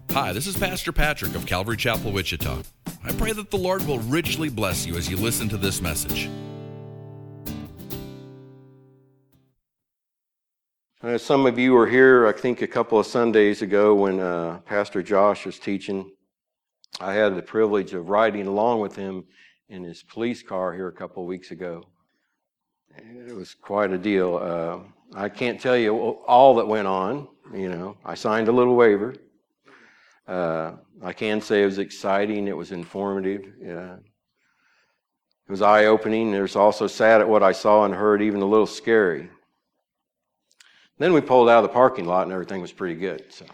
Hi, this is Pastor Patrick of Calvary Chapel, Wichita. I pray that the Lord will richly bless you as you listen to this message. Some of you were here, I think, a couple of Sundays ago when Pastor Josh was teaching. I had the privilege of riding along with him in his police car here a couple of weeks ago. It was quite a deal. I can't tell you all that went on. I signed a little waiver. I can say it was exciting. It was informative. It was eye-opening. It was also sad at what I saw and heard, even a little scary. Then we pulled out of the parking lot and everything was pretty good. So.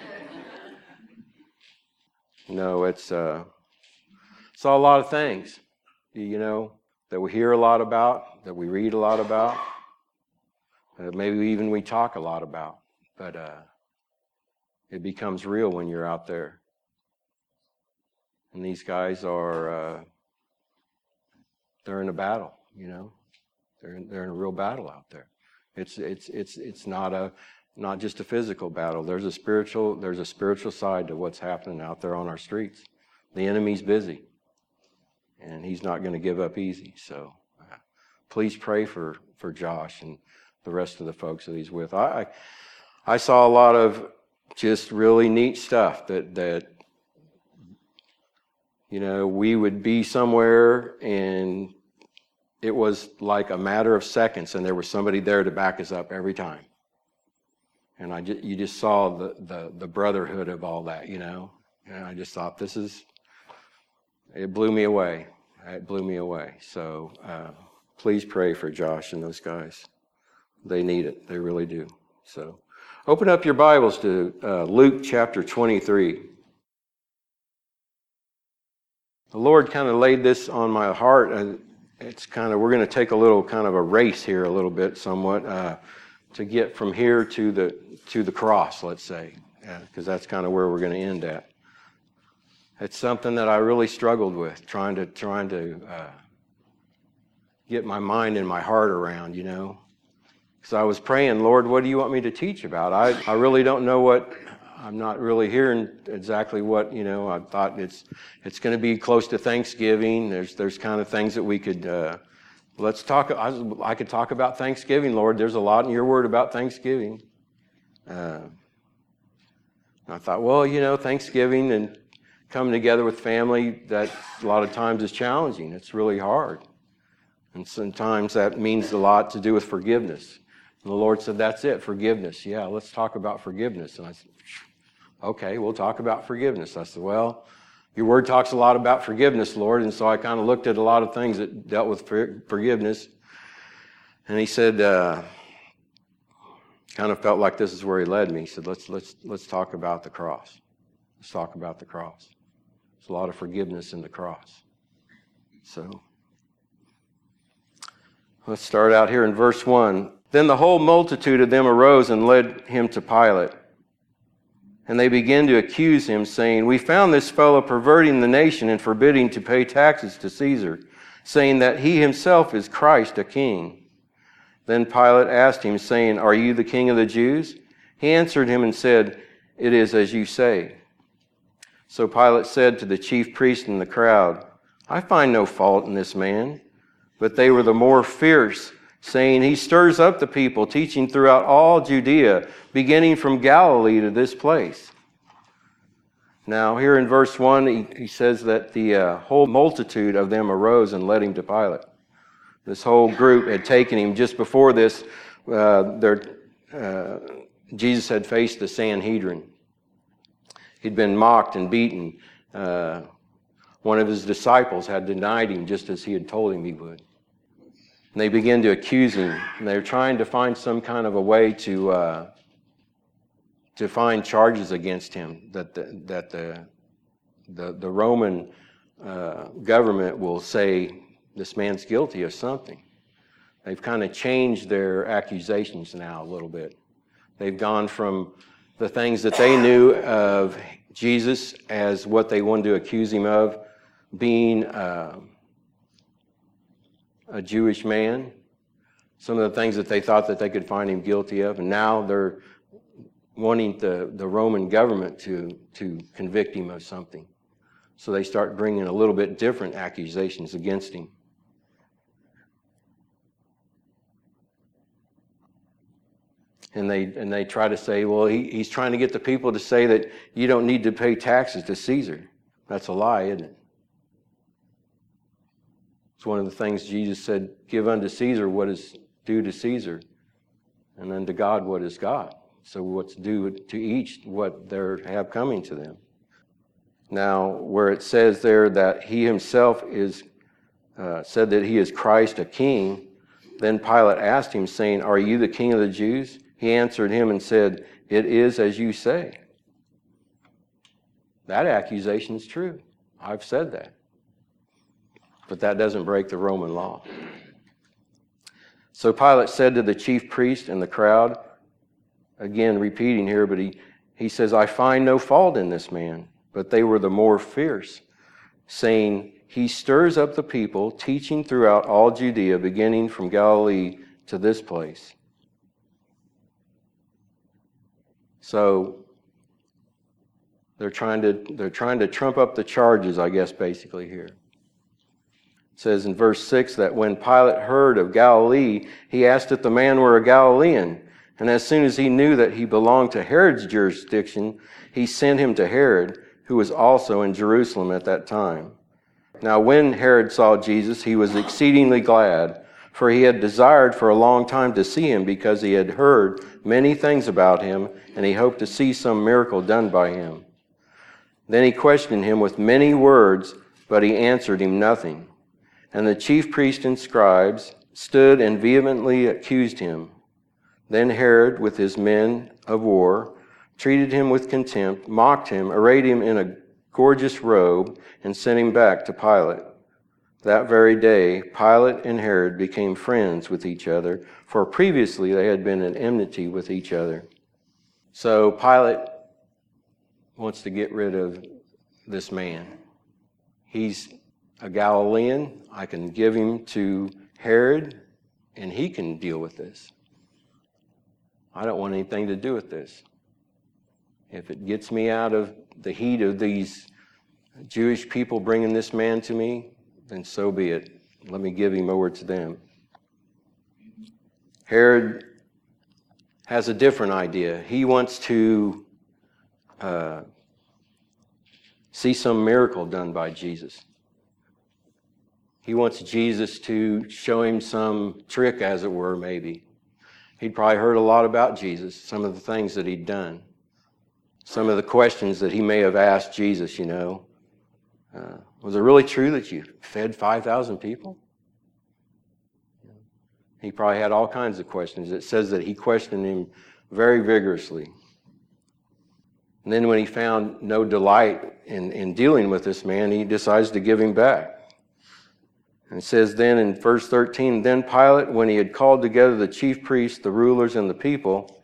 It's saw a lot of things, that we hear a lot about, that we read a lot about, maybe even we talk a lot about. But it becomes real when you're out there. And these guys are, they're in a battle, They're in a real battle out there. It's not just a physical battle. There's a spiritual side to what's happening out there on our streets. The enemy's busy, and he's not going to give up easy. So please pray for Josh and the rest of the folks that he's with. I saw a lot of just really neat stuff that we would be somewhere and it was like a matter of seconds, and there was somebody there to back us up every time. And you just saw the brotherhood of all that, And I just thought, it blew me away. It blew me away. So please pray for Josh and those guys. They need it. They really do. So open up your Bibles to Luke chapter 23. The Lord kind of laid this on my heart, and we're going to take a little kind of a race here a little bit somewhat to get from here to the cross, let's say, because that's kind of where we're going to end at. It's something that I really struggled with, trying to get my mind and my heart around, because I was praying, Lord, what do you want me to teach about? I really don't know I'm not really hearing exactly what, I thought it's going to be close to Thanksgiving. There's kind of things that we could, let's talk. I could talk about Thanksgiving, Lord. There's a lot in your word about Thanksgiving. I thought, Thanksgiving and coming together with family, that a lot of times is challenging. It's really hard. And sometimes that means a lot to do with forgiveness. And the Lord said, that's it, forgiveness. Yeah, let's talk about forgiveness. And I said, okay, we'll talk about forgiveness. I said, well, your word talks a lot about forgiveness, Lord. And so I kind of looked at a lot of things that dealt with forgiveness. And he said, kind of felt like this is where he led me. He said, let's talk about the cross. Let's talk about the cross. There's a lot of forgiveness in the cross. So let's start out here in verse 1. Then the whole multitude of them arose and led him to Pilate. And they began to accuse him, saying, we found this fellow perverting the nation and forbidding to pay taxes to Caesar, saying that he himself is Christ, a king. Then Pilate asked him, saying, are you the king of the Jews? He answered him and said, it is as you say. So Pilate said to the chief priests and the crowd, I find no fault in this man. But they were the more fierce, saying, he stirs up the people, teaching throughout all Judea, beginning from Galilee to this place. Now, here in verse 1, he says that the whole multitude of them arose and led him to Pilate. This whole group had taken him. Just before this, Jesus had faced the Sanhedrin. He'd been mocked and beaten. One of his disciples had denied him just as he had told him he would. And they began to accuse him. And they were trying to find some kind of a way to find charges against him, that the Roman government will say this man's guilty of something. They've kind of changed their accusations now a little bit. They've gone from the things that they knew of Jesus as what they wanted to accuse him of, being a Jewish man, some of the things that they thought that they could find him guilty of, and now wanting the Roman government to convict him of something. So they start bringing a little bit different accusations against him. And they try to say, well, he's trying to get the people to say that you don't need to pay taxes to Caesar. That's a lie, isn't it? It's one of the things Jesus said, give unto Caesar what is due to Caesar, and unto God what is God. So what's due to each what they have coming to them. Now, where it says there that he himself is said that he is Christ, a king, then Pilate asked him, saying, are you the king of the Jews? He answered him and said, it is as you say. That accusation is true. I've said that. But that doesn't break the Roman law. So Pilate said to the chief priest and the crowd, again repeating here, but he says, I find no fault in this man. But they were the more fierce, saying, he stirs up the people, teaching throughout all Judea, beginning from Galilee to this place. So they're trying to trump up the charges, I guess, basically here. It says in verse 6 that when Pilate heard of Galilee, he asked if the man were a Galilean. And as soon as he knew that he belonged to Herod's jurisdiction, he sent him to Herod, who was also in Jerusalem at that time. Now when Herod saw Jesus, he was exceedingly glad, for he had desired for a long time to see him, because he had heard many things about him, and he hoped to see some miracle done by him. Then he questioned him with many words, but he answered him nothing. And the chief priests and scribes stood and vehemently accused him. Then Herod, with his men of war, treated him with contempt, mocked him, arrayed him in a gorgeous robe, and sent him back to Pilate. That very day, Pilate and Herod became friends with each other, for previously they had been in enmity with each other. So Pilate wants to get rid of this man. He's a Galilean. I can give him to Herod, and he can deal with this. I don't want anything to do with this. If it gets me out of the heat of these Jewish people bringing this man to me, then so be it. Let me give him over to them. Herod has a different idea. He wants to see some miracle done by Jesus. He wants Jesus to show him some trick, as it were, maybe. He'd probably heard a lot about Jesus, some of the things that he'd done, some of the questions that he may have asked Jesus, Was it really true that you fed 5,000 people? He probably had all kinds of questions. It says that he questioned him very vigorously. And then when he found no delight in dealing with this man, he decides to give him back. And it says then in verse 13, then Pilate, when he had called together the chief priests, the rulers, and the people,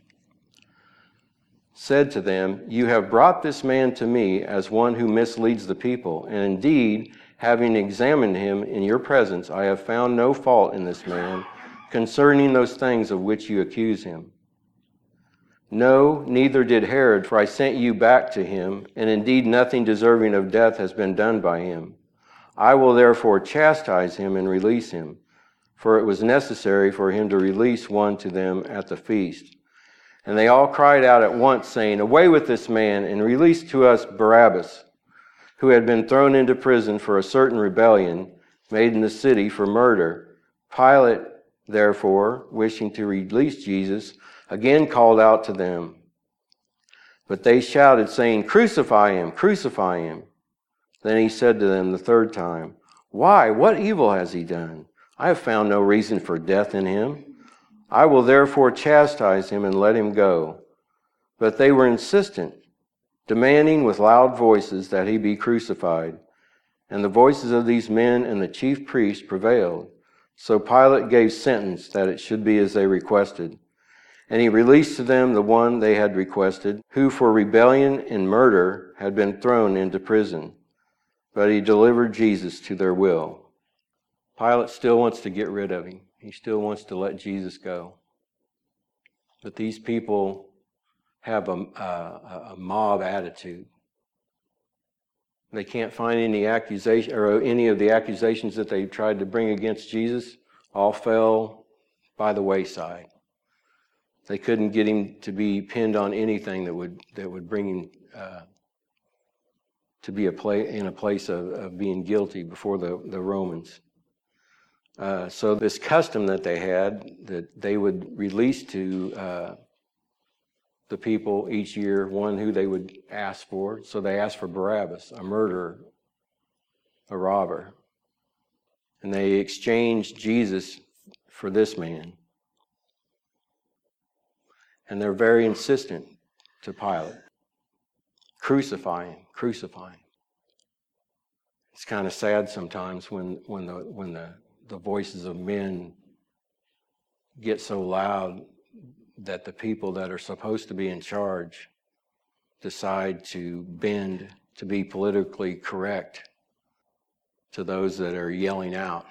said to them, you have brought this man to me as one who misleads the people. And indeed, having examined him in your presence, I have found no fault in this man concerning those things of which you accuse him. No, neither did Herod, for I sent you back to him, and indeed nothing deserving of death has been done by him. I will therefore chastise him and release him, for it was necessary for him to release one to them at the feast. And they all cried out at once, saying, away with this man, and release to us Barabbas, who had been thrown into prison for a certain rebellion made in the city for murder. Pilate, therefore, wishing to release Jesus, again called out to them. But they shouted, saying, crucify him, crucify him. Then he said to them the third time, why, what evil has he done? I have found no reason for death in him. I will therefore chastise him and let him go. But they were insistent, demanding with loud voices that he be crucified. And the voices of these men and the chief priests prevailed. So Pilate gave sentence that it should be as they requested. And he released to them the one they had requested, who for rebellion and murder had been thrown into prison. But he delivered Jesus to their will. Pilate still wants to get rid of him. He still wants to let Jesus go. But these people have a mob attitude. They can't find any accusation or any of the accusations that they tried to bring against Jesus all fell by the wayside. They couldn't get him to be pinned on anything that would bring him to be in a place of being guilty before the Romans. So this custom that they had, that they would release to the people each year one who they would ask for. So they asked for Barabbas, a murderer, a robber. And they exchanged Jesus for this man. And they're very insistent to Pilate. Crucify him, crucify him. It's kind of sad sometimes when the voices of men get so loud that the people that are supposed to be in charge decide to bend to be politically correct to those that are yelling out.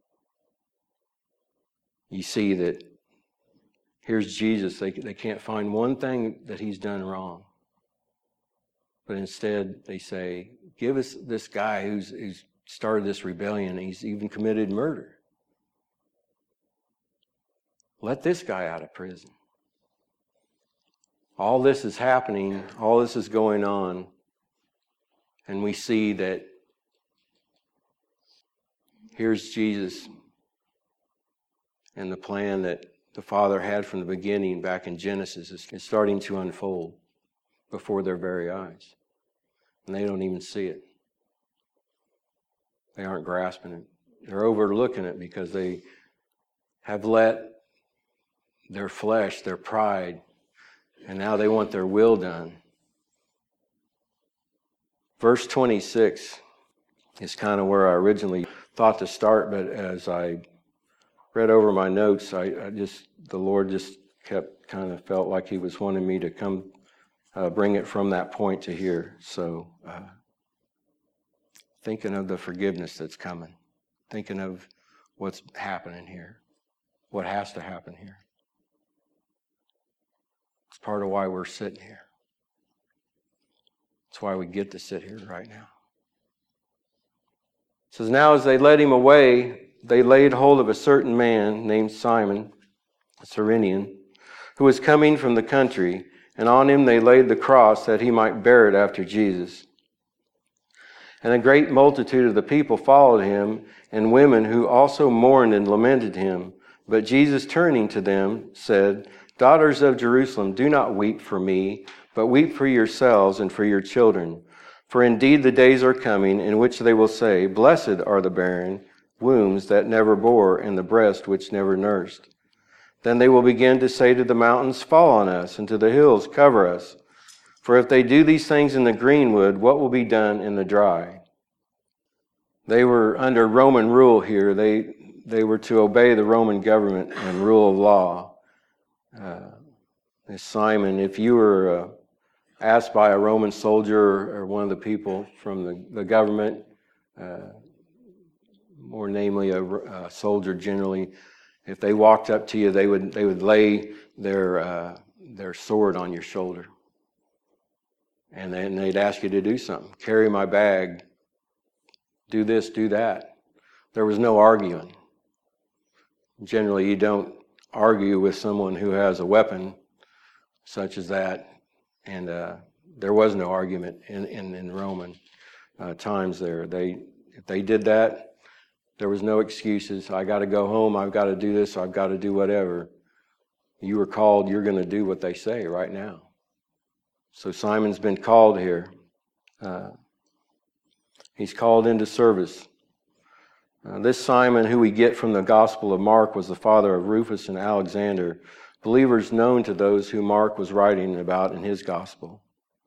You see that here's Jesus. They can't find one thing that he's done wrong. But instead they say, give us this guy who's started this rebellion. He's even committed murder. Let this guy out of prison. All this is happening, all this is going on, and we see that here's Jesus and the plan that the Father had from the beginning back in Genesis is starting to unfold before their very eyes. And they don't even see it. They aren't grasping it. They're overlooking it because they have let their flesh, their pride, and now they want their will done. Verse 26 is kind of where I originally thought to start, but as I read over my notes, the Lord just kept kind of felt like he was wanting me to come bring it from that point to here. So thinking of the forgiveness that's coming, thinking of what's happening here, what has to happen here. It's part of why we're sitting here. It's why we get to sit here right now. It says, now as they led him away, they laid hold of a certain man named Simon, a Cyrenian, who was coming from the country, and on him they laid the cross that he might bear it after Jesus. And a great multitude of the people followed him, and women who also mourned and lamented him. But Jesus, turning to them, said, Daughters of Jerusalem, do not weep for me, but weep for yourselves and for your children. For indeed the days are coming in which they will say, Blessed are the barren wombs that never bore, and the breast which never nursed. Then they will begin to say to the mountains, Fall on us, and to the hills, cover us. For if they do these things in the greenwood, what will be done in the dry? They were under Roman rule here. They were to obey the Roman government and rule of law. Simon, if you were asked by a Roman soldier or one of the people from the government, more namely a soldier generally, if they walked up to you, they would lay their sword on your shoulder, and then they'd ask you to do something. Carry my bag. Do this, do that. There was no arguing. Generally, you don't argue with someone who has a weapon such as that, and there was no argument in Roman times there. If they did that, there was no excuses. I got to go home. I've got to do this. I've got to do whatever. You were called. You're going to do what they say right now. So Simon's been called here. He's called into service. This Simon, who we get from the Gospel of Mark, was the father of Rufus and Alexander, believers known to those who Mark was writing about in his Gospel.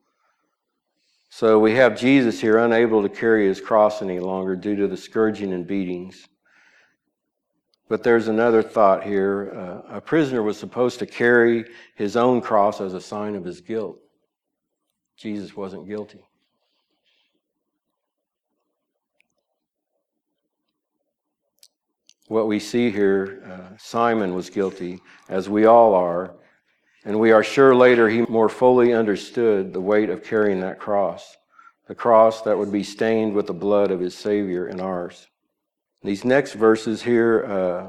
So we have Jesus here, unable to carry his cross any longer due to the scourging and beatings. But there's another thought here. A prisoner was supposed to carry his own cross as a sign of his guilt. Jesus wasn't guilty. What we see here, Simon was guilty, as we all are, And we are sure later he more fully understood the weight of carrying that cross, the cross that would be stained with the blood of his Savior and ours. These next verses here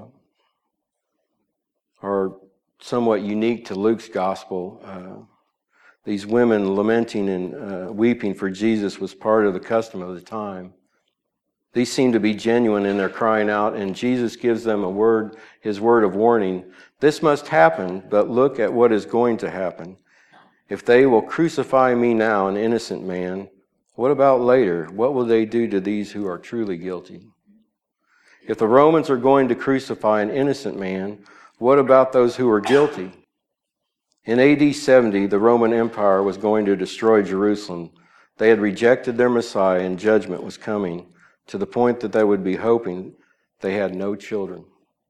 are somewhat unique to Luke's gospel. These women lamenting and weeping for Jesus was part of the custom of the time. These seem to be genuine in their crying out, and Jesus gives them his word of warning. This must happen, but look at what is going to happen. If they will crucify me now, an innocent man, what about later? What will they do to these who are truly guilty? If the Romans are going to crucify an innocent man, what about those who are guilty? In AD 70, the Roman Empire was going to destroy Jerusalem. They had rejected their Messiah, and judgment was coming, to the point that they would be hoping they had no children.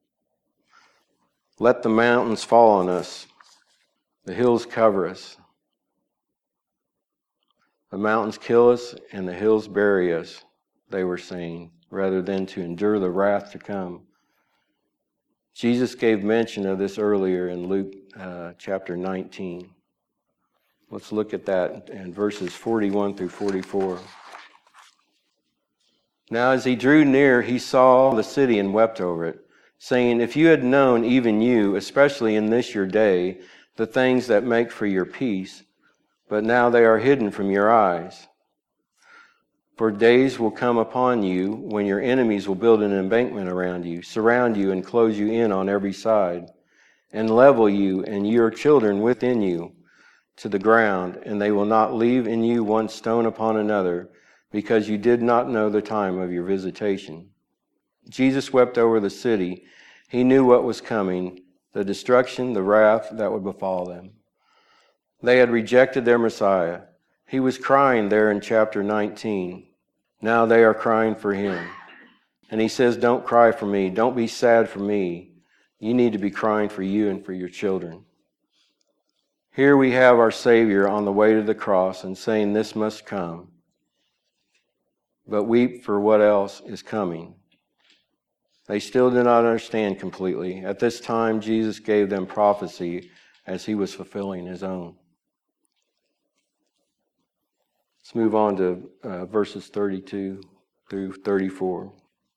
Let the mountains fall on us. The hills cover us. The mountains kill us and the hills bury us, they were saying, rather than to endure the wrath to come. Jesus gave mention of this earlier in Luke chapter 19. Let's look at that in verses 41 through 44. Now as he drew near, he saw the city and wept over it, saying, if you had known, even you, especially in this your day, the things that make for your peace, but now they are hidden from your eyes. For days will come upon you when your enemies will build an embankment around you, surround you and close you in on every side, and level you and your children within you to the ground, and they will not leave in you one stone upon another, because you did not know the time of your visitation. Jesus wept over the city. He knew what was coming, the destruction, the wrath that would befall them. They had rejected their Messiah. He was crying there in chapter 19. Now they are crying for him. And he says, don't cry for me. Don't be sad for me. You need to be crying for you and for your children. Here we have our Savior on the way to the cross and saying this must come. But weep for what else is coming. They still did not understand completely. At this time, Jesus gave them prophecy as he was fulfilling his own. Let's move on to verses 32 through 34.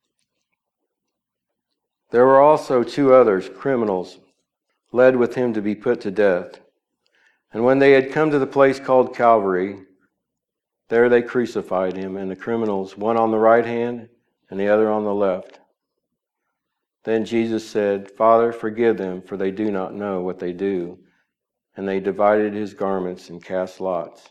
There were also two others, criminals, led with him to be put to death. And when they had come to the place called Calvary, there they crucified him and the criminals, one on the right hand and the other on the left. Then Jesus said, Father, forgive them, for they do not know what they do. And they divided his garments and cast lots.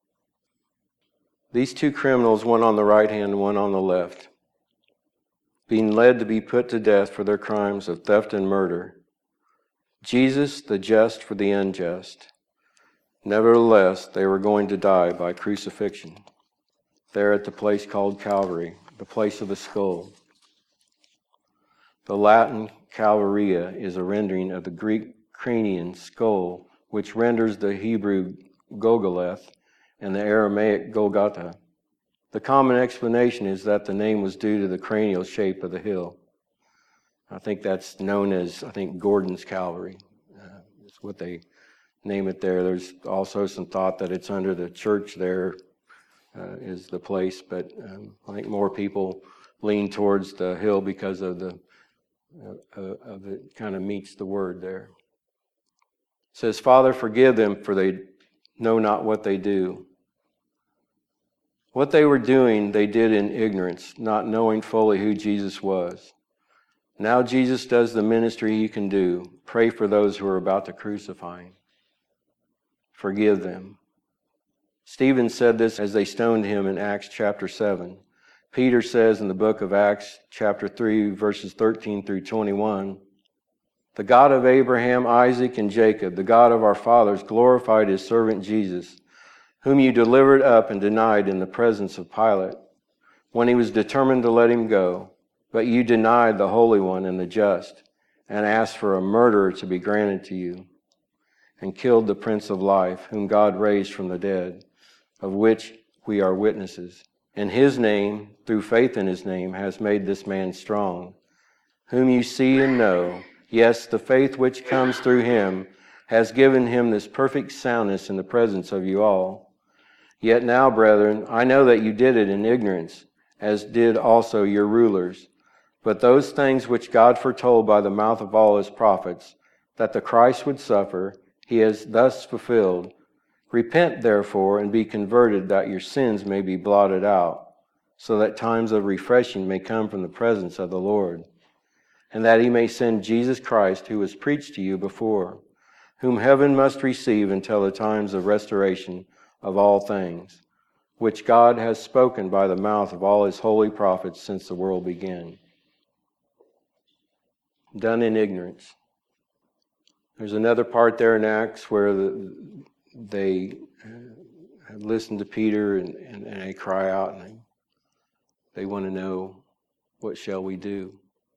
These two criminals, one on the right hand and one on the left, being led to be put to death for their crimes of theft and murder. Jesus, the just for the unjust. Nevertheless, they were going to die by crucifixion, there at the place called Calvary, the place of the skull. The Latin Calvaria is a rendering of the Greek cranian skull, which renders the Hebrew Golgoleth and the Aramaic Golgotha. The common explanation is that the name was due to the cranial shape of the hill. I think that's known as, Gordon's Calvary. It's what they name it there. There's also some thought that it's under the church there is the place, but I think more people lean towards the hill because of it kind of meets the word there. It says, Father, forgive them, for they know not what they do. What they were doing, they did in ignorance, not knowing fully who Jesus was. Now Jesus does the ministry he can do. Pray for those who are about to crucify him. Forgive them. Stephen said this as they stoned him in Acts chapter 7. Peter says in the book of Acts chapter 3, verses 13 through 21, the God of Abraham, Isaac, and Jacob, the God of our fathers, glorified his servant Jesus, whom you delivered up and denied in the presence of Pilate, when he was determined to let him go. But you denied the Holy One and the just, and asked for a murderer to be granted to you, and killed the Prince of Life, whom God raised from the dead, of which we are witnesses. And his name, through faith in his name, has made this man strong, whom you see and know. Yes, the faith which comes through him has given him this perfect soundness in the presence of you all. Yet now, brethren, I know that you did it in ignorance, as did also your rulers. But those things which God foretold by the mouth of all his prophets, that the Christ would suffer, he has thus fulfilled. Repent, therefore, and be converted, that your sins may be blotted out, so that times of refreshing may come from the presence of the Lord, and that he may send Jesus Christ, who was preached to you before, whom heaven must receive until the times of restoration of all things, which God has spoken by the mouth of all his holy prophets since the world began. Done in ignorance. There's another part there in Acts where they listen to Peter and they cry out and they want to know, what shall we do?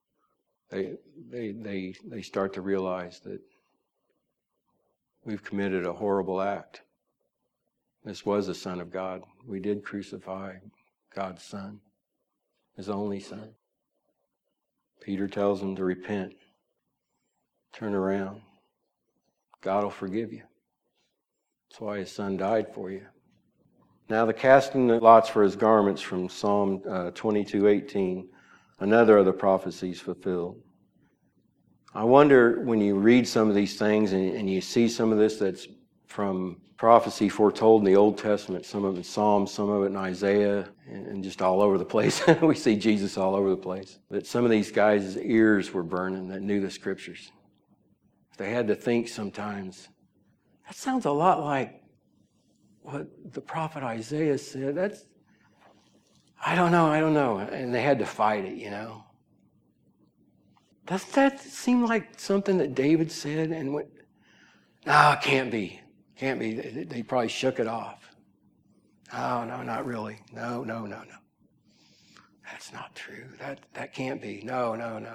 They start to realize that we've committed a horrible act. This was the Son of God. We did crucify God's Son, his only Son. Peter tells them to repent, turn around. God will forgive you. That's why his Son died for you. Now the casting the lots for his garments from Psalm 22:18, another of the prophecies fulfilled. I wonder when you read some of these things and you see some of this that's from prophecy foretold in the Old Testament, some of it in Psalms, some of it in Isaiah, and just all over the place. We see Jesus all over the place. That some of these guys' ears were burning that knew the Scriptures. They had to think sometimes, that sounds a lot like what the prophet Isaiah said. I don't know. And they had to fight it, you know. Does that seem like something that David said and went, no, it can't be. Can't be. They probably shook it off. Oh, no, not really. No. That's not true. That can't be. No.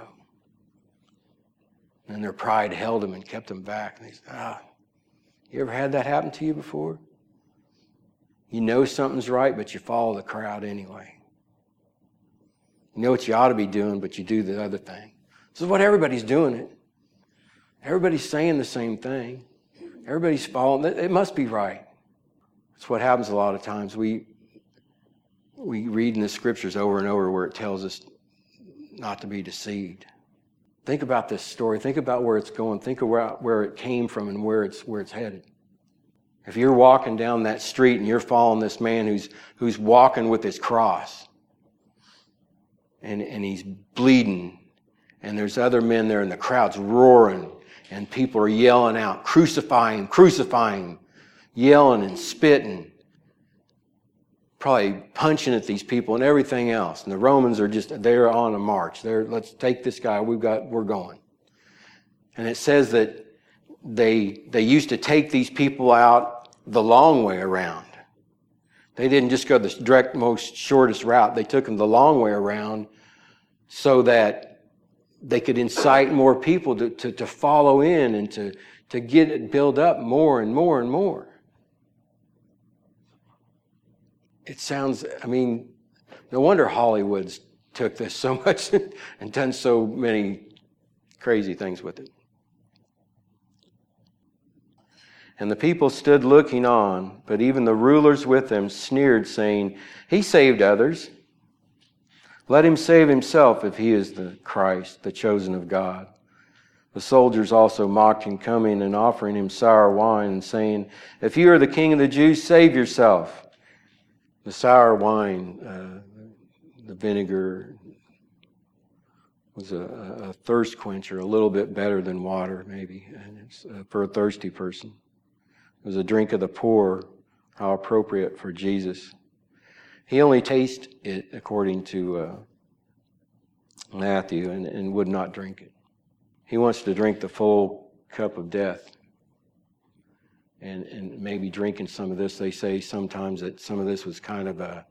And their pride held them and kept them back. And they said, you ever had that happen to you before? You know something's right, but you follow the crowd anyway. You know what you ought to be doing, but you do the other thing. This is what everybody's doing it. Everybody's saying the same thing. Everybody's following. It must be right. That's what happens a lot of times. We read in the Scriptures over and over where it tells us not to be deceived. Think about this story. Think about where it's going. Think of where it came from and where it's headed. If you're walking down that street and you're following this man who's walking with his cross and he's bleeding and there's other men there and the crowd's roaring and people are yelling out, crucify him, yelling and spitting, probably punching at these people and everything else. And the Romans are they're on a march. Let's take this guy. We're going. And it says that they used to take these people out the long way around. They didn't just go the direct, most shortest route. They took them the long way around so that they could incite more people to follow in and to get it build up more and more and more. It sounds, no wonder Hollywood's took this so much and done so many crazy things with it. And the people stood looking on, but even the rulers with them sneered, saying, he saved others. Let him save himself if he is the Christ, the chosen of God. The soldiers also mocked him, coming and offering him sour wine and saying, if you are the king of the Jews, save yourself. The sour wine, the vinegar, was a thirst quencher, a little bit better than water maybe, and it's for a thirsty person. It was a drink of the poor, how appropriate for Jesus. He only tasted it, according to Matthew, and would not drink it. He wants to drink the full cup of death. And maybe drinking some of this, they say sometimes that some of this was kind of a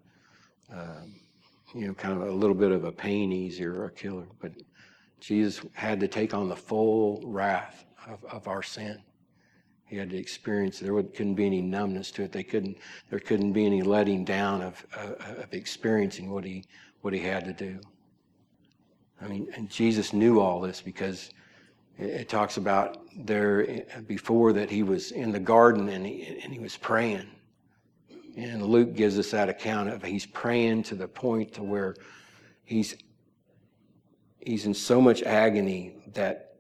little bit of a pain easer or a killer. But Jesus had to take on the full wrath of our sin. He had to experience it. There couldn't be any numbness to it. There couldn't be any letting down of experiencing what he had to do. And Jesus knew all this because It talks about there before that he was in the garden and he was praying. And Luke gives us that account of he's praying to the point to where he's in so much agony that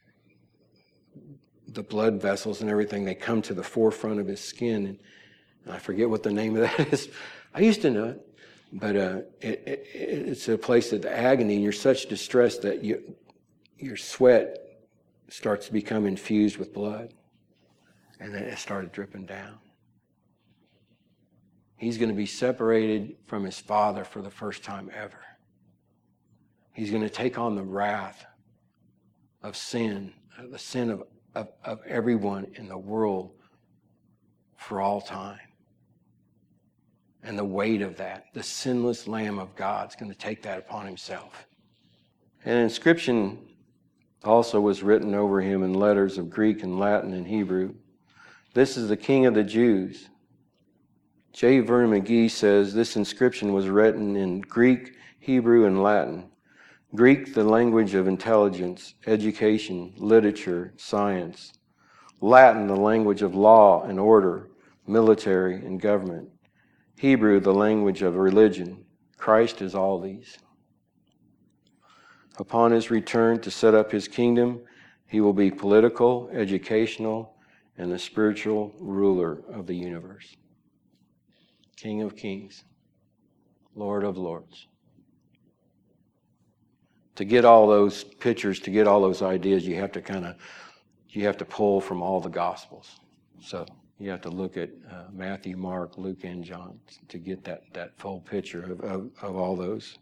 the blood vessels and everything, they come to the forefront of his skin. And I forget what the name of that is. I used to know it. But it's a place of agony, and you're such distress that your sweat starts to become infused with blood. And then it started dripping down. He's going to be separated from his Father for the first time ever. He's going to take on the wrath of sin, the sin of everyone in the world for all time. And the weight of that, the sinless Lamb of God, is going to take that upon himself. An inscription also was written over him in letters of Greek and Latin and Hebrew. This is the King of the Jews. J. Vernon McGee says this inscription was written in Greek, Hebrew, and Latin. Greek, the language of intelligence, education, literature, science. Latin, the language of law and order, military, and government. Hebrew, the language of religion. Christ is all these. Upon his return to set up his kingdom, he will be political, educational, and the spiritual ruler of the universe. King of kings, Lord of lords. To get all those pictures, to get all those ideas, you have to pull from all the Gospels. So you have to look at Matthew, Mark, Luke, and John to get that full picture of all those.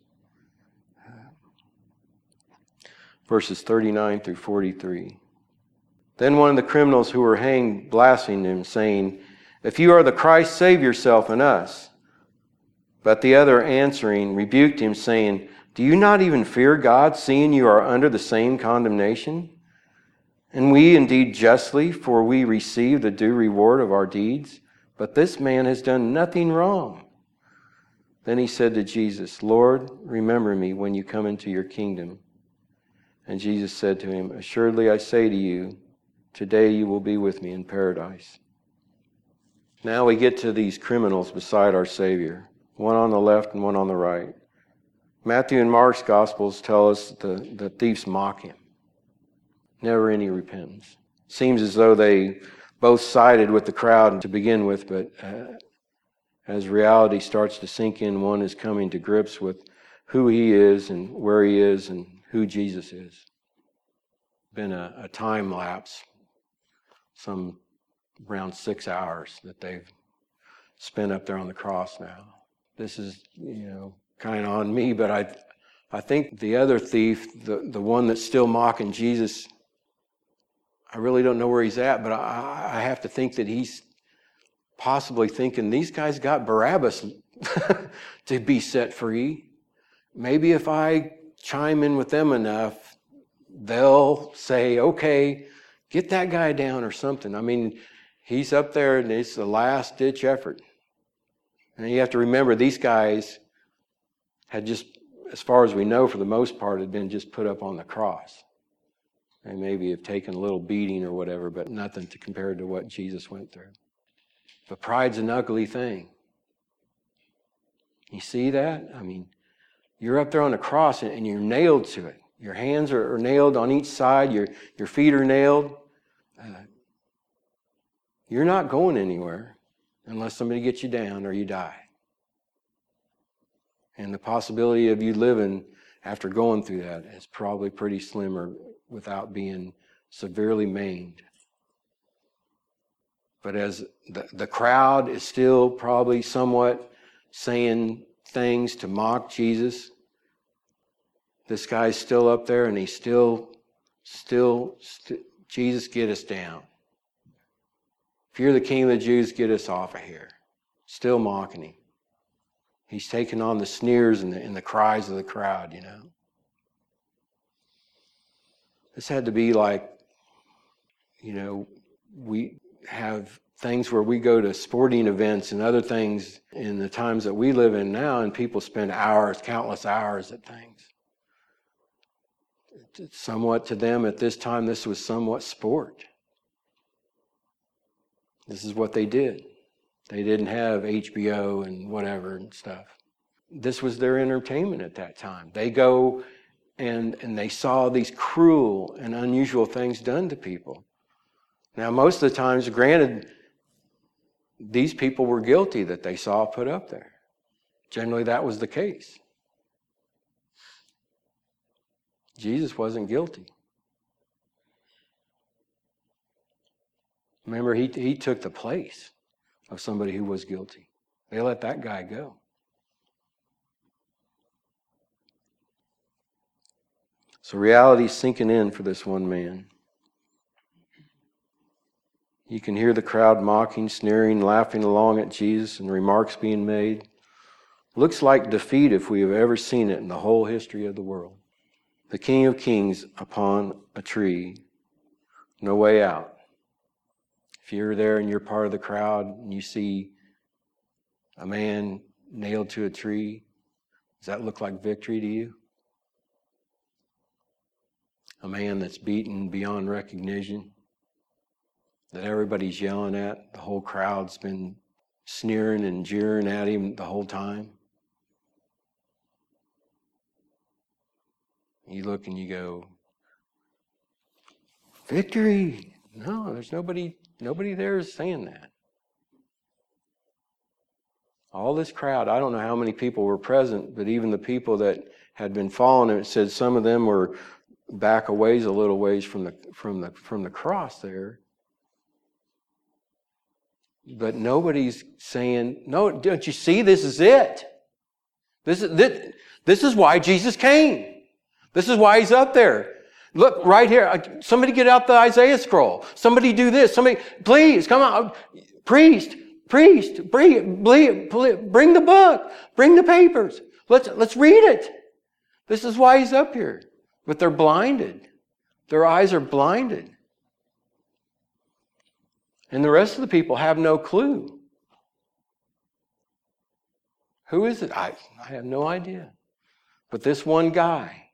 Verses 39 through 43. Then one of the criminals who were hanged blasphemed him, saying, "If you are the Christ, save yourself and us." But the other answering rebuked him, saying, "Do you not even fear God, seeing you are under the same condemnation? And we indeed justly, for we receive the due reward of our deeds. But this man has done nothing wrong." Then he said to Jesus, "Lord, remember me when you come into your kingdom." And Jesus said to him, "Assuredly I say to you, today you will be with me in paradise." Now we get to these criminals beside our Savior, one on the left and one on the right. Matthew and Mark's Gospels tell us the thieves mock him. Never any repentance. Seems as though they both sided with the crowd to begin with, but as reality starts to sink in, one is coming to grips with who he is and where he is and who Jesus is. Been a time lapse, some around 6 hours that they've spent up there on the cross now. This is, kind of on me, but I think the other thief, the one that's still mocking Jesus, I really don't know where he's at, but I have to think that he's possibly thinking, these guys got Barabbas to be set free. Maybe if I chime in with them enough, they'll say, okay, get that guy down or something. I mean, he's up there and it's the last ditch effort. And you have to remember, these guys had just, as far as we know, for the most part, had been just put up on the cross. They maybe have taken a little beating or whatever, but nothing to compare to what Jesus went through. But pride's an ugly thing. You see that? I mean, you're up there on the cross and you're nailed to it. Your hands are nailed on each side. Your feet are nailed. You're not going anywhere unless somebody gets you down or you die. And the possibility of you living after going through that is probably pretty slim or without being severely maimed. But as the crowd is still probably somewhat saying things to mock Jesus, this guy's still up there and he's still, Jesus, get us down. If you're the King of the Jews, get us off of here. Still mocking him. He's taking on the sneers and the cries of the crowd, This had to be like, we have things where we go to sporting events and other things in the times that we live in now, and people spend hours, countless hours at things. Somewhat to them at this time, this was somewhat sport. This is what they did. They didn't have HBO and whatever and stuff. This was their entertainment at that time. They go and they saw these cruel and unusual things done to people. Now, most of the times, granted, these people were guilty that they saw put up there. Generally, that was the case. Jesus wasn't guilty. Remember, he took the place of somebody who was guilty. They let that guy go. So reality's sinking in for this one man. You can hear the crowd mocking, sneering, laughing along at Jesus and remarks being made. Looks like defeat if we have ever seen it in the whole history of the world. The King of Kings upon a tree. No way out. If you're there and you're part of the crowd and you see a man nailed to a tree, does that look like victory to you? A man that's beaten beyond recognition, that everybody's yelling at, the whole crowd's been sneering and jeering at him the whole time. You look and you go, victory! No, there's nobody there is saying that. All this crowd, I don't know how many people were present, but even the people that had been following him, it said some of them were back a little ways from the cross there. But nobody's saying, no, don't you see, this is it. This is why Jesus came. This is why he's up there. Look, right here. Somebody get out the Isaiah scroll. Somebody do this. Somebody, please, come on. Priest, bring the book. Bring the papers. Let's read it. This is why he's up here. But they're blinded. Their eyes are blinded. And the rest of the people have no clue. Who is it? I have no idea. But this one guy,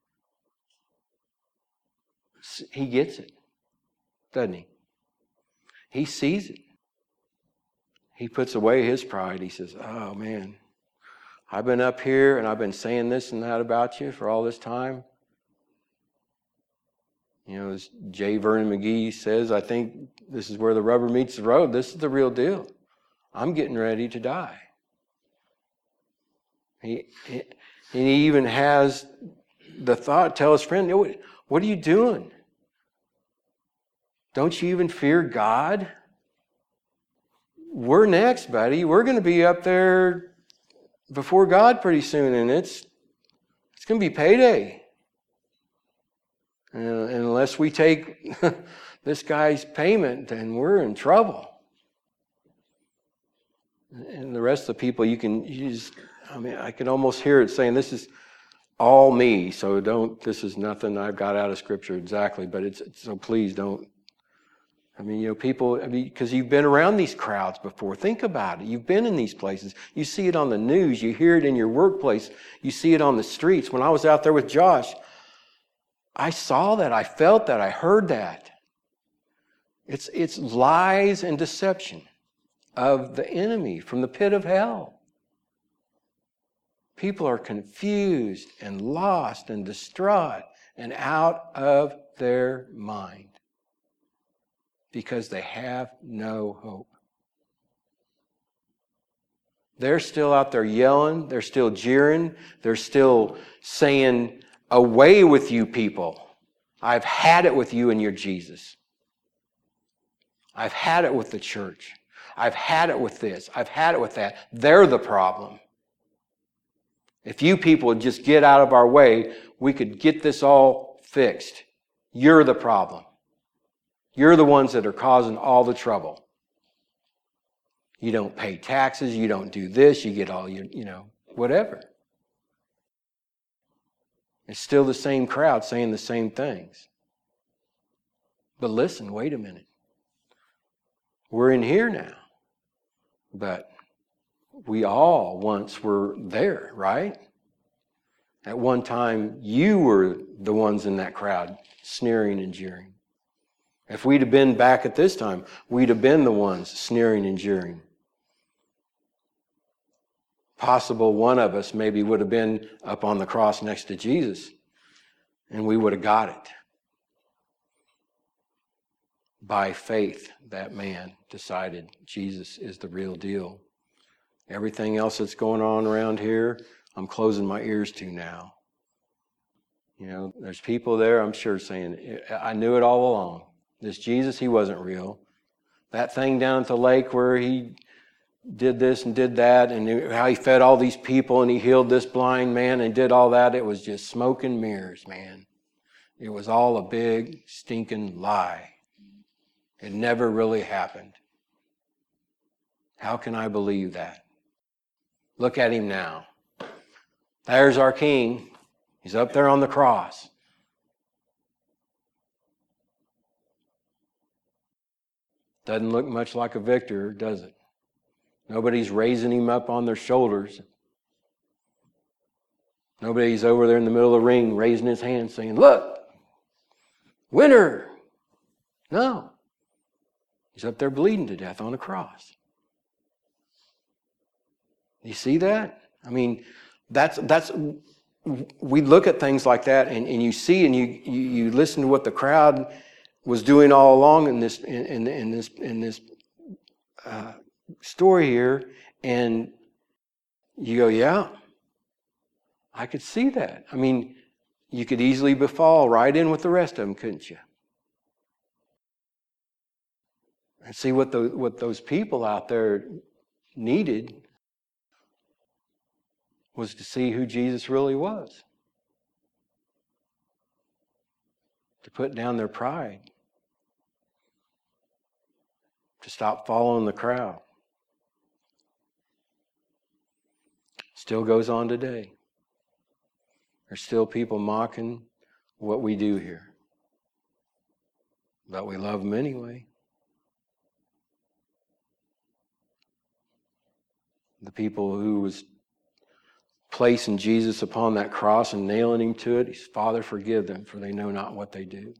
he gets it, doesn't he? He sees it. He puts away his pride. He says, oh man, I've been up here and I've been saying this and that about you for all this time. You know, as J. Vernon McGee says, I think this is where the rubber meets the road. This is the real deal. I'm getting ready to die. He even has the thought, tell his friend, what are you doing? Don't you even fear God? We're next, buddy. We're going to be up there before God pretty soon, and it's going to be payday. And unless we take this guy's payment, then we're in trouble. And the rest of the people, I can almost hear it saying, this is all me, so this is nothing I've got out of Scripture exactly, but so please don't. People, because you've been around these crowds before. Think about it. You've been in these places. You see it on the news. You hear it in your workplace. You see it on the streets. When I was out there with Josh, I saw that. I felt that. I heard that. It's lies and deception of the enemy from the pit of hell. People are confused and lost and distraught and out of their mind because they have no hope. They're still out there yelling. They're still jeering. They're still saying, away with you people. I've had it with you and your Jesus. I've had it with the church. I've had it with this. I've had it with that. They're the problem. If you people would just get out of our way, we could get this all fixed. You're the problem. You're the ones that are causing all the trouble. You don't pay taxes. You don't do this. You get all your, whatever. It's still the same crowd saying the same things. But listen, wait a minute. We're in here now. But we all once were there, right? At one time, you were the ones in that crowd, sneering and jeering. If we'd have been back at this time, we'd have been the ones sneering and jeering. Possible one of us maybe would have been up on the cross next to Jesus, and we would have got it. By faith, that man decided Jesus is the real deal. Everything else that's going on around here, I'm closing my ears to now. You know, there's people there, I'm sure, saying, I knew it all along. This Jesus, he wasn't real. That thing down at the lake where he did this and did that, and how he fed all these people and he healed this blind man and did all that, it was just smoke and mirrors, man. It was all a big, stinking lie. It never really happened. How can I believe that? Look at him now. There's our King. He's up there on the cross. Doesn't look much like a victor, does it? Nobody's raising him up on their shoulders. Nobody's over there in the middle of the ring raising his hand saying, look, winner. No. He's up there bleeding to death on a cross. You see that? I mean, that's we look at things like that and you see and you listen to what the crowd was doing all along in this story here, and you go, yeah, I could see that. I mean, you could easily befall right in with the rest of them, couldn't you? And see what those people out there needed was to see who Jesus really was. To put down their pride. To stop following the crowd. Still goes on today. There's still people mocking what we do here. But we love them anyway. The people who was placing Jesus upon that cross and nailing him to it, he's, Father, forgive them, for they know not what they do.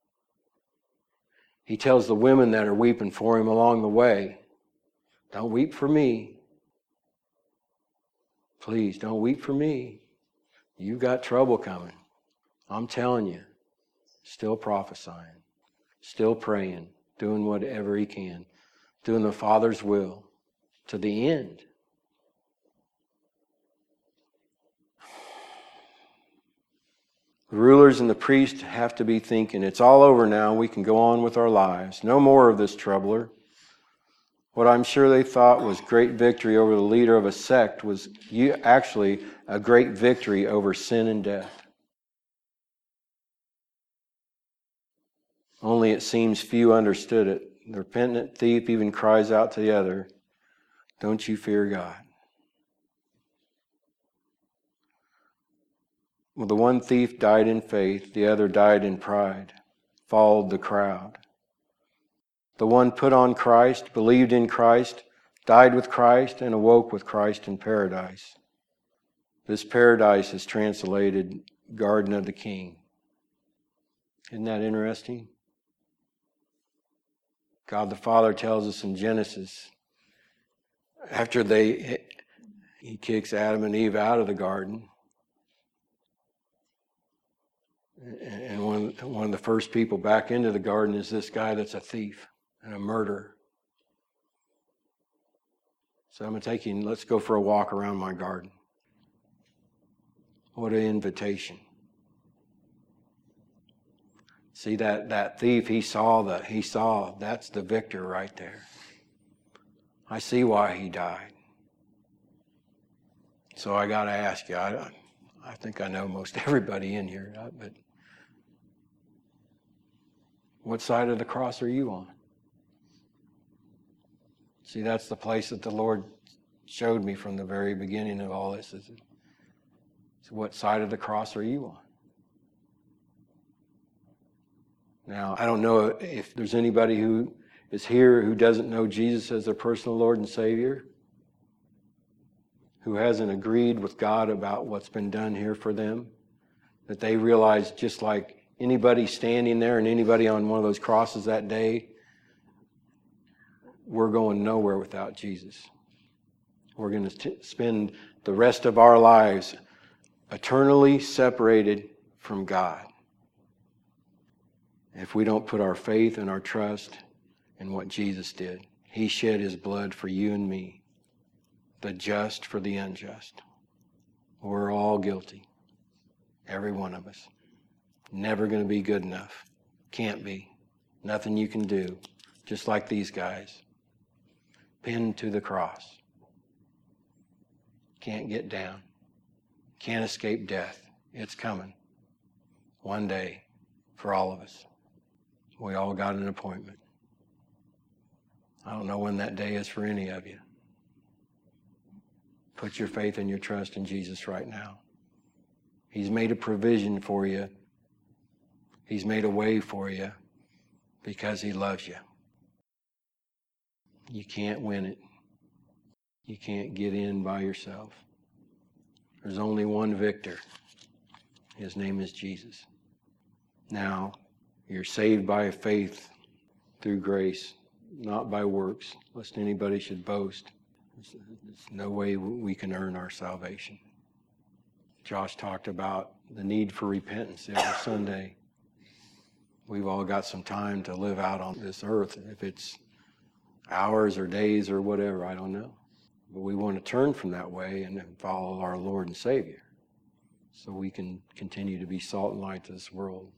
He tells the women that are weeping for him along the way, don't weep for me. Please, don't weep for me. You've got trouble coming. I'm telling you, still prophesying, still praying, doing whatever he can, doing the Father's will to the end. The rulers and the priests have to be thinking, it's all over now, we can go on with our lives. No more of this troubler. What I'm sure they thought was great victory over the leader of a sect was actually a great victory over sin and death. Only it seems few understood it. The repentant thief even cries out to the other, don't you fear God? Well, the one thief died in faith, the other died in pride, followed the crowd. The one put on Christ, believed in Christ, died with Christ, and awoke with Christ in paradise. This paradise is translated Garden of the King. Isn't that interesting? God the Father tells us in Genesis, after he kicks Adam and Eve out of the garden, and one of the first people back into the garden is this guy that's a thief and a murderer. So I'm going to take you and let's go for a walk around my garden. What an invitation. See that thief, he saw that's the victor right there. I see why he died. So I got to ask you, I think I know most everybody in here, but what side of the cross are you on? See, that's the place that the Lord showed me from the very beginning of all this. So what side of the cross are you on? Now, I don't know if there's anybody who is here who doesn't know Jesus as their personal Lord and Savior. who hasn't agreed with God about what's been done here for them, that they realize, just like anybody standing there and anybody on one of those crosses that day, we're going nowhere without Jesus. We're going to spend the rest of our lives eternally separated from God if we don't put our faith and our trust in what Jesus did. He shed his blood for you and me, the just for the unjust. We're all guilty, every one of us. Never going to be good enough. Can't be. Nothing you can do. Just like these guys. Pinned to the cross. Can't get down. Can't escape death. It's coming. One day for all of us. We all got an appointment. I don't know when that day is for any of you. Put your faith and your trust in Jesus right now. He's made a provision for you. He's made a way for you because he loves you. You can't win it. You can't get in by yourself. There's only one victor. His name is Jesus. Now, you're saved by faith through grace, not by works, lest anybody should boast. There's no way we can earn our salvation. Josh talked about the need for repentance every Sunday. We've all got some time to live out on this earth. If it's hours or days or whatever, I don't know. But we want to turn from that way and follow our Lord and Savior so we can continue to be salt and light to this world.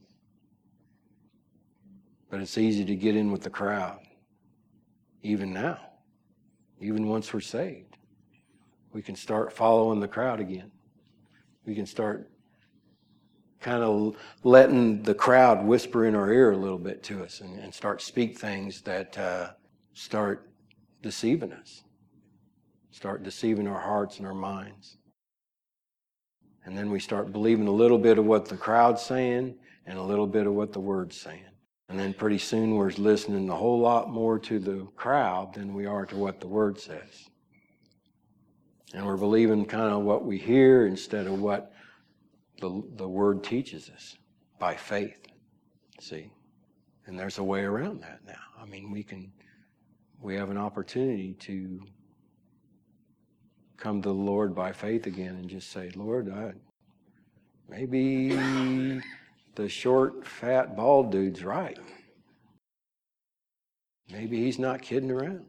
But it's easy to get in with the crowd, even now, even once we're saved. We can start following the crowd again. We can start kind of letting the crowd whisper in our ear a little bit to us and start speak things that start deceiving us, start deceiving our hearts and our minds. And then we start believing a little bit of what the crowd's saying and a little bit of what the Word's saying. And then pretty soon we're listening a whole lot more to the crowd than we are to what the Word says. And we're believing kind of what we hear instead of what the Word teaches us by faith. See? And there's a way around that now. I mean, we have an opportunity to come to the Lord by faith again and just say, Lord, maybe the short, fat, bald dude's right. Maybe he's not kidding around.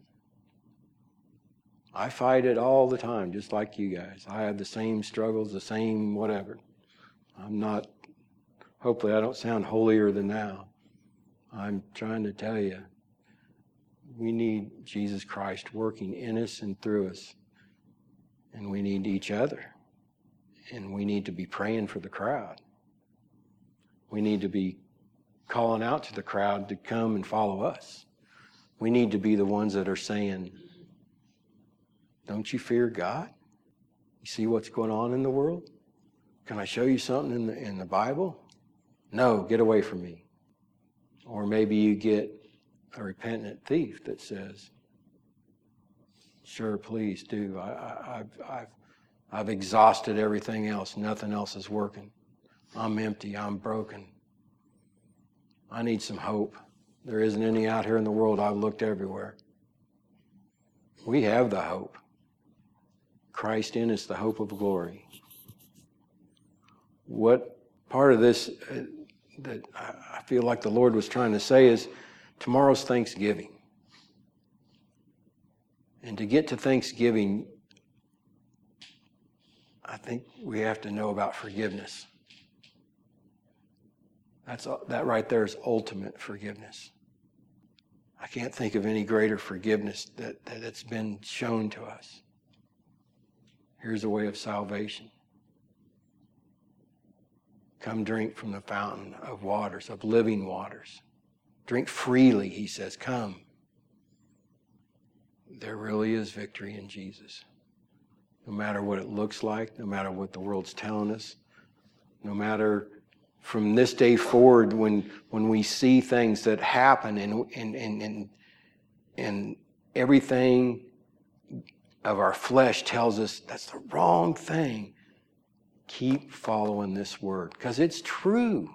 I fight it all the time, just like you guys. I have the same struggles, the same whatever. Hopefully I don't sound holier than thou. I'm trying to tell you, we need Jesus Christ working in us and through us. And we need each other. And we need to be praying for the crowd. We need to be calling out to the crowd to come and follow us. We need to be the ones that are saying, don't you fear God? You see what's going on in the world? Can I show you something in the Bible? No, get away from me. Or maybe you get a repentant thief that says, sure, please do. I've exhausted everything else. Nothing else is working. I'm empty. I'm broken. I need some hope. There isn't any out here in the world. I've looked everywhere. We have the hope. Christ in us, the hope of glory. What part of this that I feel like the Lord was trying to say is tomorrow's Thanksgiving. And to get to Thanksgiving, I think we have to know about forgiveness. That right there is ultimate forgiveness. I can't think of any greater forgiveness that's been shown to us. Here's a way of salvation. Come drink from the fountain of waters, of living waters. Drink freely, he says, come. There really is victory in Jesus. No matter what it looks like, no matter what the world's telling us, no matter from this day forward when we see things that happen and everything of our flesh tells us that's the wrong thing, keep following this word because it's true.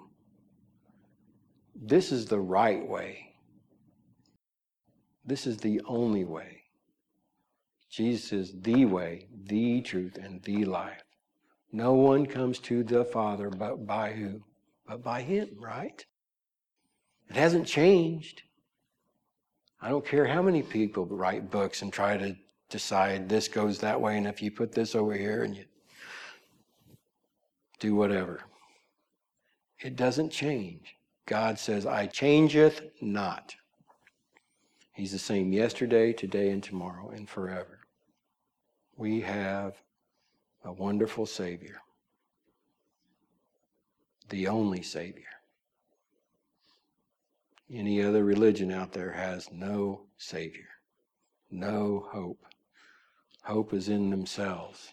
This is the right way. This is the only way. Jesus is the way, the truth, and the life. No one comes to the Father but by who? But by Him, right? It hasn't changed. I don't care how many people write books and try to decide this goes that way, and if you put this over here and you do whatever. It doesn't change. God says, I changeth not. He's the same yesterday, today, and tomorrow, and forever. We have a wonderful Savior. The only Savior. Any other religion out there has no Savior. No hope. Hope is in themselves.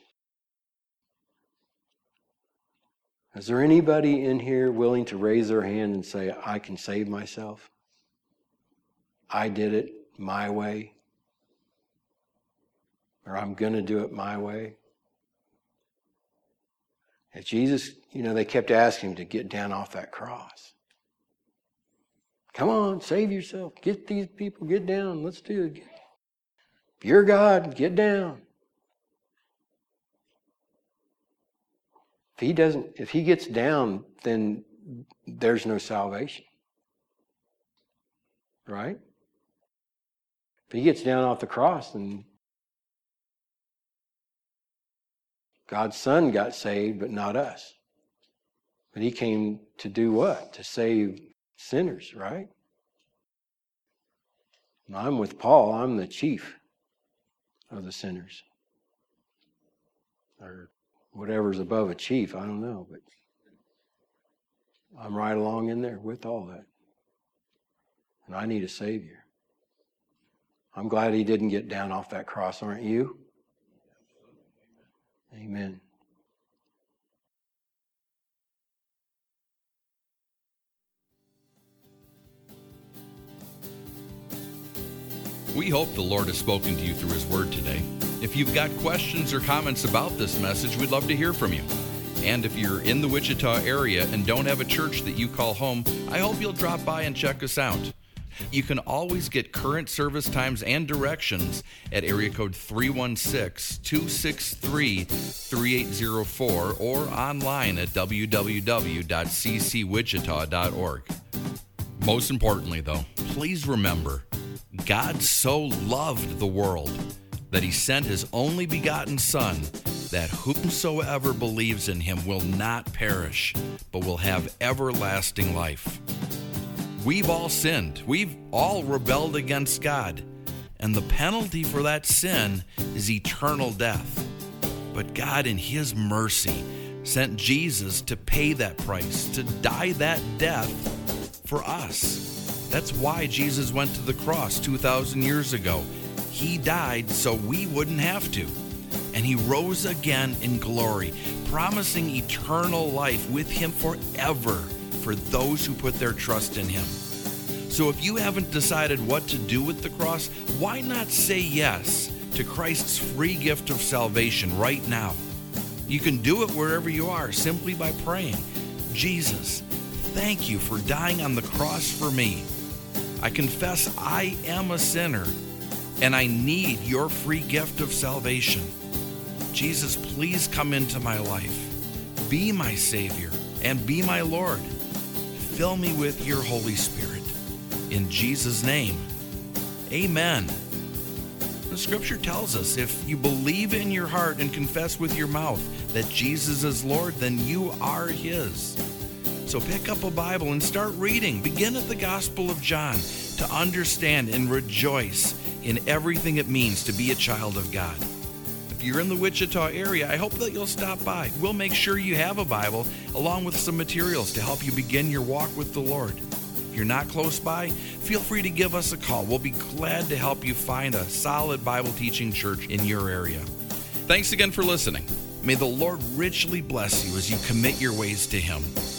Is there anybody in here willing to raise their hand and say, I can save myself? I did it my way. Or I'm going to do it my way. And Jesus, they kept asking him to get down off that cross. Come on, save yourself. Get these people, get down. Let's do it. If you're God, get down. If he gets down, then there's no salvation. Right? If he gets down off the cross, then God's Son got saved, but not us. But he came to do what? To save sinners, right? And I'm with Paul. I'm the chief of the sinners. Or whatever's above a chief, I don't know. But I'm right along in there with all that. And I need a Savior. I'm glad he didn't get down off that cross, aren't you? Amen. We hope the Lord has spoken to you through His Word today. If you've got questions or comments about this message, we'd love to hear from you. And if you're in the Wichita area and don't have a church that you call home, I hope you'll drop by and check us out. You can always get current service times and directions at area code 316-263-3804 or online at www.ccwichita.org. Most importantly, though, please remember, God so loved the world that He sent His only begotten Son, that whomsoever believes in Him will not perish, but will have everlasting life. We've all sinned. We've all rebelled against God. And the penalty for that sin is eternal death. But God, in His mercy, sent Jesus to pay that price, to die that death for us. That's why Jesus went to the cross 2,000 years ago. He died so we wouldn't have to. And He rose again in glory, promising eternal life with Him forever for those who put their trust in Him. So if you haven't decided what to do with the cross, why not say yes to Christ's free gift of salvation right now? You can do it wherever you are simply by praying, Jesus, thank you for dying on the cross for me. I confess I am a sinner and I need your free gift of salvation. Jesus, please come into my life. Be my Savior and be my Lord. Fill me with your Holy Spirit. In Jesus' name, amen. The Scripture tells us if you believe in your heart and confess with your mouth that Jesus is Lord, then you are His. So pick up a Bible and start reading. Begin at the Gospel of John to understand and rejoice in everything it means to be a child of God. If you're in the Wichita area, I hope that you'll stop by. We'll make sure you have a Bible along with some materials to help you begin your walk with the Lord. If you're not close by, feel free to give us a call. We'll be glad to help you find a solid Bible teaching church in your area. Thanks again for listening. May the Lord richly bless you as you commit your ways to Him.